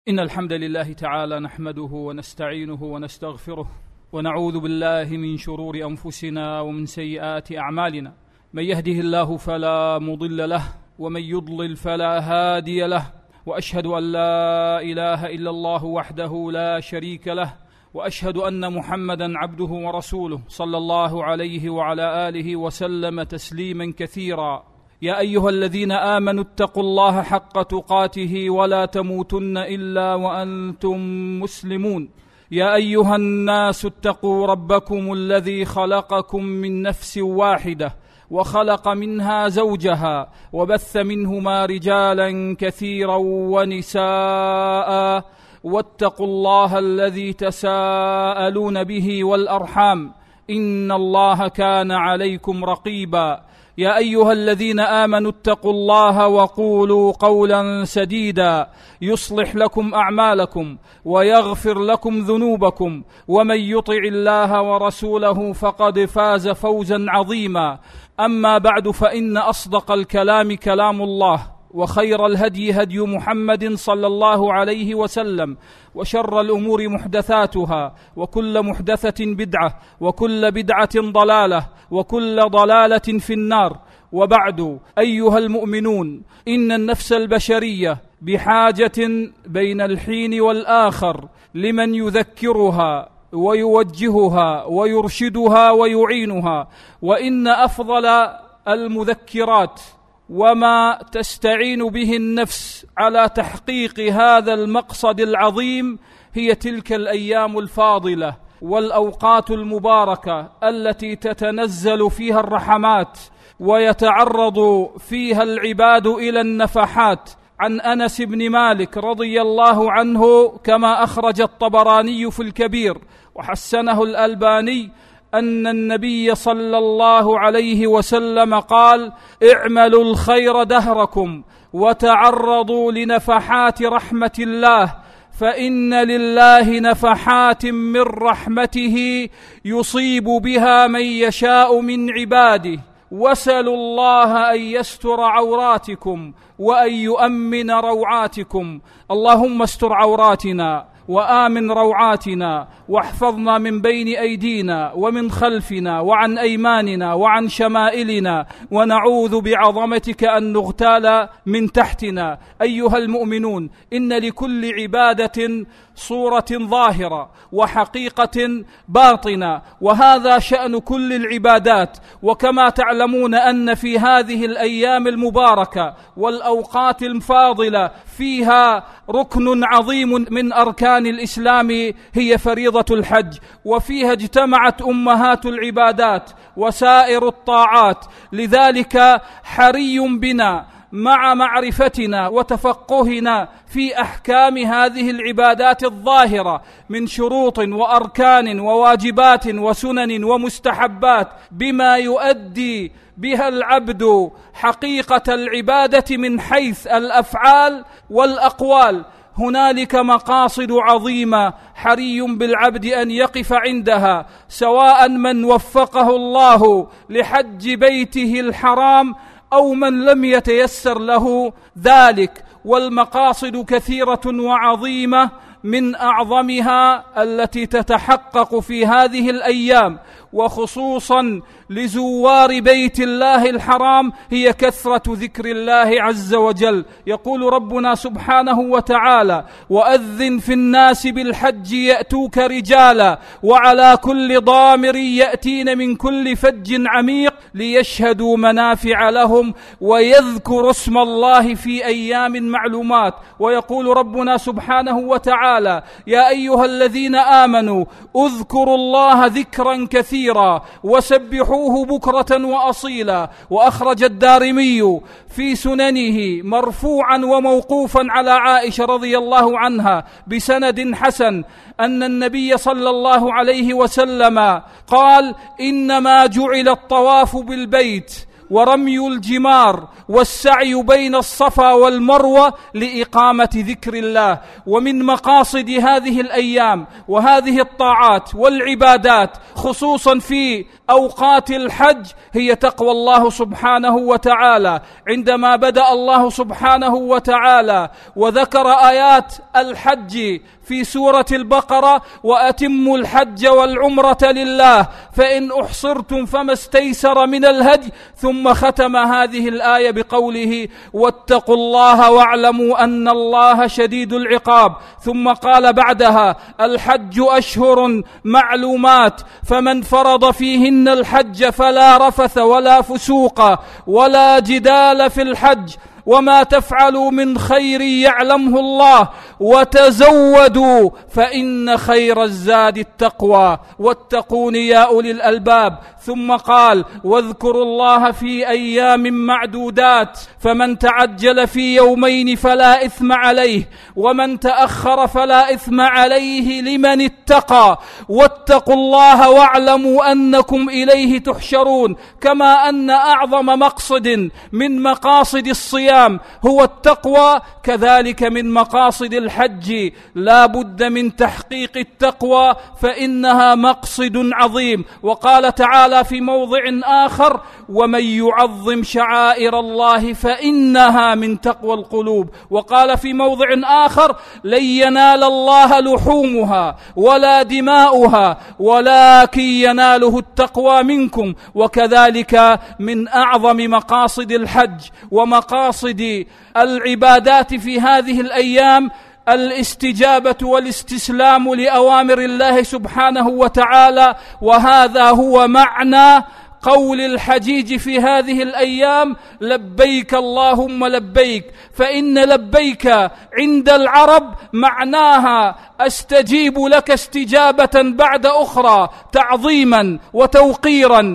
إن الحمد لله تعالى نحمده ونستعينه ونستغفره ونعوذ بالله من شرور أنفسنا ومن سيئات أعمالنا. من يهده الله فلا مضل له ومن يضلل فلا هادي له، وأشهد أن لا إله إلا الله وحده لا شريك له، وأشهد أن محمدا عبده ورسوله صلى الله عليه وعلى آله وسلم تسليما كثيرا. يا أيها الذين آمنوا اتقوا الله حق تقاته ولا تموتن إلا وأنتم مسلمون. يا أيها الناس اتقوا ربكم الذي خلقكم من نفس واحدة وخلق منها زوجها وبث منهما رجالا كثيرا ونساء، واتقوا الله الذي تساءلون به والأرحام إن الله كان عليكم رقيبا. يا أيها الذين آمنوا اتقوا الله وقولوا قولا سديدا يصلح لكم أعمالكم ويغفر لكم ذنوبكم، ومن يطع الله ورسوله فقد فاز فوزا عظيما. أما بعد، فإن أصدق الكلام كلام الله، وخير الهدي هدي محمد صلى الله عليه وسلم، وشر الأمور محدثاتها، وكل محدثة بدعة، وكل بدعة ضلالة، وكل ضلالة في النار. وبعد، أيها المؤمنون، إن النفس البشرية بحاجة بين الحين والآخر لمن يذكرها ويوجهها ويرشدها ويعينها. وإن أفضل المذكرات وما تستعين به النفس على تحقيق هذا المقصد العظيم هي تلك الأيام الفاضلة والأوقات المباركة التي تتنزل فيها الرحمات ويتعرض فيها العباد إلى النفحات. عن أنس بن مالك رضي الله عنه كما أخرج الطبراني في الكبير وحسنه الألباني أن النبي صلى الله عليه وسلم قال: اعملوا الخير دهركم وتعرضوا لنفحات رحمة الله، فإن لله نفحات من رحمته يصيب بها من يشاء من عباده، واسألوا الله أن يستر عوراتكم وأن يؤمن روعاتكم. اللهم استر عوراتنا وآمن روعاتنا، واحفظنا من بين أيدينا ومن خلفنا وعن أيماننا وعن شمائلنا، ونعوذ بعظمتك أن نغتال من تحتنا. أيها المؤمنون، إن لكل عبادة صورة ظاهرة وحقيقة باطنة، وهذا شأن كل العبادات. وكما تعلمون أن في هذه الأيام المباركة والأوقات الفاضلة فيها ركن عظيم من أركان الإسلام هي فريضة الحج، وفيها اجتمعت أمهات العبادات وسائر الطاعات. لذلك حري بنا مع معرفتنا وتفقهنا في أحكام هذه العبادات الظاهرة من شروط وأركان وواجبات وسنن ومستحبات، بما يؤدي بها العبد حقيقة العبادة من حيث الأفعال والأقوال. هنالك مقاصد عظيمة حري بالعبد أن يقف عندها، سواء من وفقه الله لحج بيته الحرام أو من لم يتيسر له ذلك. والمقاصد كثيرة وعظيمة، من أعظمها التي تتحقق في هذه الأيام وخصوصا لزوار بيت الله الحرام هي كثرة ذكر الله عز وجل. يقول ربنا سبحانه وتعالى: وأذن في الناس بالحج يأتوك رجالا وعلى كل ضامر يأتين من كل فج عميق ليشهدوا منافع لهم ويذكروا اسم الله في أيام معلومات. ويقول ربنا سبحانه وتعالى: يا أيها الذين آمنوا اذكروا الله ذكرا كثيرا وسبحوه بكرة وأصيلا. وأخرج الدارمي في سننه مرفوعا وموقوفا على عائشة رضي الله عنها بسند حسن أن النبي صلى الله عليه وسلم قال: إنما جعل الطواف بالبيت ورمي الجمار والسعي بين الصفا والمروة لإقامة ذكر الله. ومن مقاصد هذه الأيام وهذه الطاعات والعبادات خصوصا في أوقات الحج هي تقوى الله سبحانه وتعالى. عندما بدأ الله سبحانه وتعالى وذكر آيات الحج في سورة البقرة: وأتموا الحج والعمرة لله فإن أحصرتم فما استيسر من الهدي، ثم ختم هذه الآية بقوله: واتقوا الله واعلموا أن الله شديد العقاب. ثم قال بعدها: الحج أشهر معلومات فمن فرض فيهن الحج فلا رفث ولا فسوق ولا جدال في الحج وما تفعلوا من خير يعلمه الله وتزودوا فإن خير الزاد التقوى واتقون يا أولي الألباب. ثم قال: واذكروا الله في أيام معدودات فمن تعجل في يومين فلا إثم عليه ومن تأخر فلا إثم عليه لمن اتقى واتقوا الله واعلموا أنكم إليه تحشرون. كما أن أعظم مقصد من مقاصد الصيام هو التقوى، كذلك من مقاصد الحج لا بد من تحقيق التقوى فإنها مقصد عظيم. وقال تعالى في موضع آخر: ومن يعظم شعائر الله فإنها من تقوى القلوب. وقال في موضع آخر: لن ينال الله لحومها ولا دماؤها ولكن يناله التقوى منكم. وكذلك من أعظم مقاصد الحج ومقاصد العبادات في هذه الأيام الاستجابة والاستسلام لأوامر الله سبحانه وتعالى. وهذا هو معنى قول الحجيج في هذه الأيام: لبيك اللهم لبيك. فإن لبيك عند العرب معناها أستجيب لك استجابة بعد أخرى، تعظيما وتوقيرا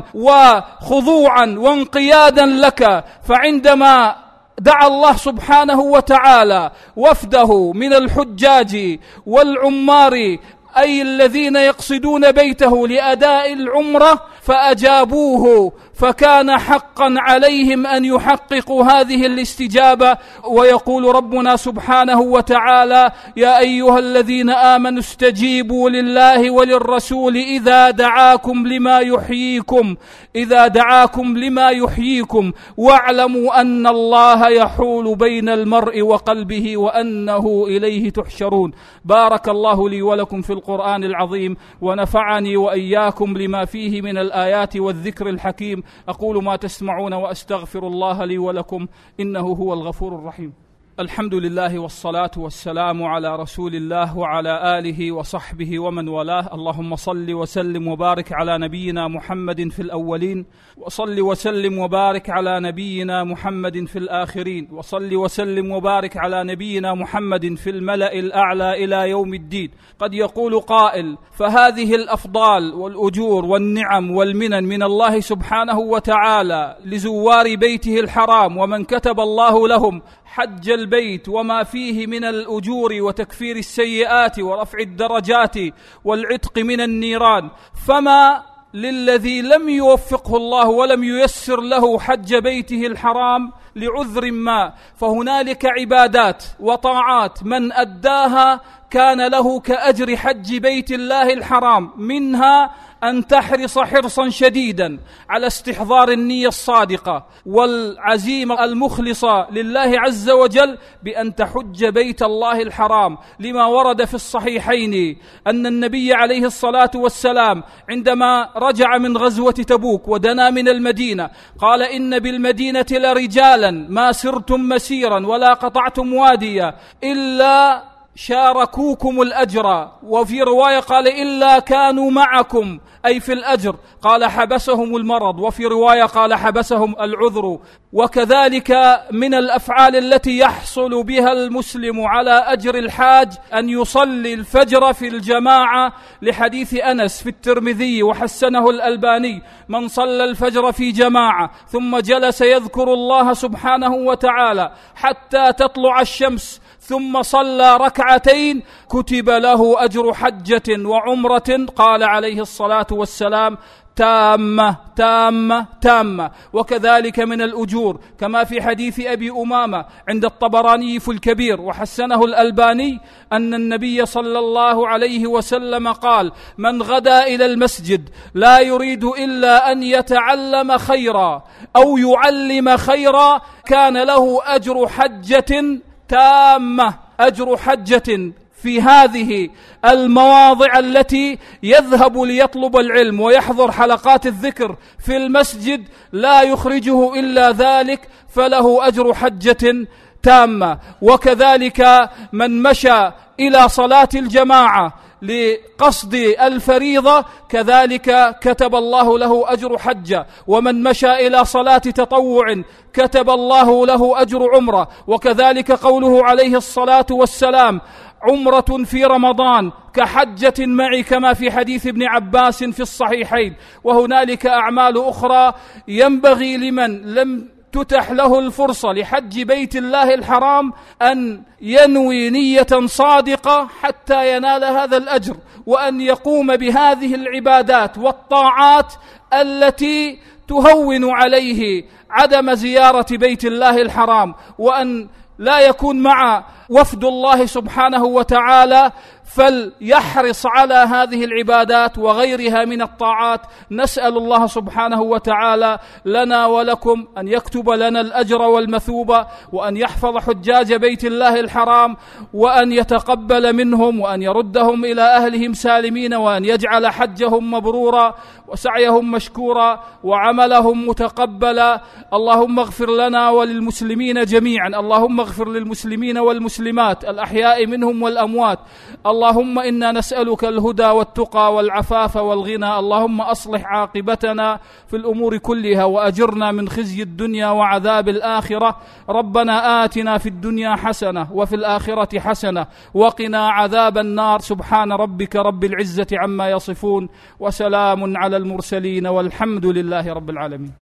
وخضوعا وانقيادا لك. فعندما دعا الله سبحانه وتعالى وفده من الحجاج والعمار، أي الذين يقصدون بيته لأداء العمرة، فأجابوه، فكان حقا عليهم أن يحققوا هذه الاستجابة. ويقول ربنا سبحانه وتعالى: يا أيها الذين آمنوا استجيبوا لله وللرسول إذا دعاكم لما يحييكم واعلموا أن الله يحول بين المرء وقلبه وأنه إليه تحشرون. بارك الله لي ولكم في القرآن العظيم ونفعني وإياكم لما فيه من الآيات والذكر الحكيم. أقول ما تسمعون وأستغفر الله لي ولكم إنه هو الغفور الرحيم. الحمد لله والصلاة والسلام على رسول الله وعلى آله وصحبه ومن والاه. اللهم صل وسلم وبارك على نبينا محمد في الأولين، وصل وسلم وبارك على نبينا محمد في الآخرين، وصل وسلم وبارك على نبينا محمد في الملأ الأعلى إلى يوم الدين. قد يقول قائل: فهذه الأفضال والأجور والنعم والمنن من الله سبحانه وتعالى لزوار بيته الحرام ومن كتب الله لهم حج البيت وما فيه من الأجور وتكفير السيئات ورفع الدرجات والعتق من النيران، فما للذي لم يوفقه الله ولم ييسر له حج بيته الحرام لعذر ما؟ فهنالك عبادات وطاعات من أداها كان له كأجر حج بيت الله الحرام، منها أن تحرص حرصا شديدا على استحضار النية الصادقة والعزيمة المخلصة لله عز وجل بأن تحج بيت الله الحرام، لما ورد في الصحيحين أن النبي عليه الصلاة والسلام عندما رجع من غزوة تبوك ودنا من المدينة قال: إن بالمدينة لرجالا ما سرتم مسيرا ولا قطعتم واديا إلا شاركوكم الأجر، وفي رواية قال: إلا كانوا معكم، أي في الأجر. قال: حبسهم المرض، وفي رواية قال: حبسهم العذر. وكذلك من الأفعال التي يحصل بها المسلم على أجر الحاج أن يصلي الفجر في الجماعة، لحديث أنس في الترمذي وحسنه الألباني: من صلى الفجر في جماعة ثم جلس يذكر الله سبحانه وتعالى حتى تطلع الشمس ثم صلى ركعتين كتب له أجر حجة وعمرة، قال عليه الصلاة والسلام: تامة تامة تامة. وكذلك من الأجور كما في حديث أبي أمامة عند الطبراني في الكبير وحسنه الألباني أن النبي صلى الله عليه وسلم قال: من غدا إلى المسجد لا يريد إلا أن يتعلم خيرا أو يعلم خيرا كان له أجر حجة تامة، أجر حجة في هذه المواضع التي يذهب ليطلب العلم ويحضر حلقات الذكر في المسجد لا يخرجه إلا ذلك، فله أجر حجة تامة. وكذلك من مشى إلى صلاة الجماعة لقصد الفريضة كذلك كتب الله له أجر حجة، ومن مشى إلى صلاة تطوع كتب الله له أجر عمرة. وكذلك قوله عليه الصلاة والسلام: عمرة في رمضان كحجة معي، كما في حديث ابن عباس في الصحيحين. وهنالك أعمال أخرى ينبغي لمن لم تتح له الفرصة لحج بيت الله الحرام أن ينوي نية صادقة حتى ينال هذا الأجر، وأن يقوم بهذه العبادات والطاعات التي تهون عليه عدم زيارة بيت الله الحرام، وأن لا يكون مع وفد الله سبحانه وتعالى، فليحرص على هذه العبادات وغيرها من الطاعات. نسأل الله سبحانه وتعالى لنا ولكم أن يكتب لنا الأجر والمثوبة، وأن يحفظ حجاج بيت الله الحرام، وأن يتقبل منهم، وأن يردهم إلى أهلهم سالمين، وأن يجعل حجهم مبرورا وسعيهم مشكورا وعملهم متقبلا. اللهم اغفر لنا وللمسلمين جميعا، اللهم اغفر للمسلمين والمسلمات الأحياء منهم والأموات. اللهم إنا نسألك الهدى والتقى والعفاف والغنى. اللهم أصلح عاقبتنا في الأمور كلها، وأجرنا من خزي الدنيا وعذاب الآخرة. ربنا آتنا في الدنيا حسنة وفي الآخرة حسنة وقنا عذاب النار. سبحان ربك رب العزة عما يصفون، وسلام على المرسلين، والحمد لله رب العالمين.